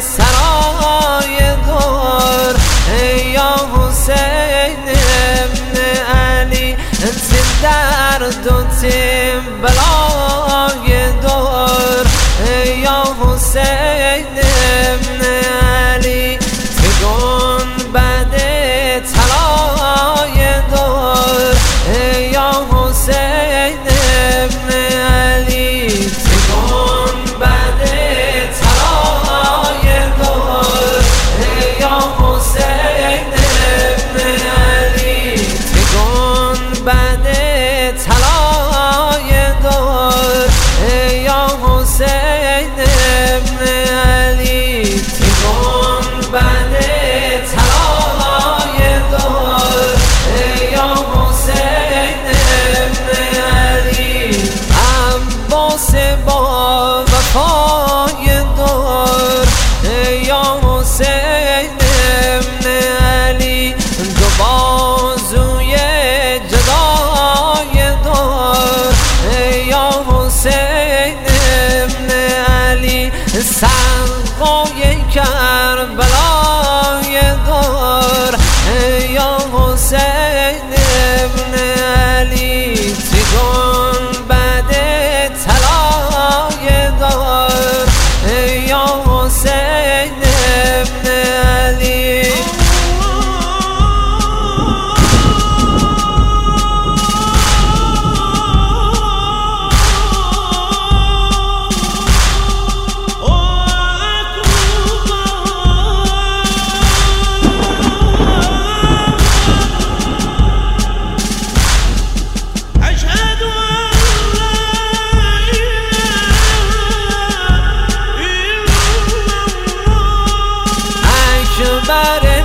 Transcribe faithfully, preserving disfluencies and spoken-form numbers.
سرای دور یا حسین ابن علی تیم درد و تیم بلای دور یا حسین ابن علی تگون بعد طلای دور یا حسین ابن علی تگون بعد طلای دور یا حسین ابن علی تگون بعد طلای دور یا حسین ابن علی تگون بعد طلای دور یا حسین ابن علی عباس با وفای دور یا حسین ابن علی دو بازوی جدای دور یا حسین ابن علی سقای کربلای دور یا حسین ابن علی تگون بعد طلای دور یا حسین ابن علی But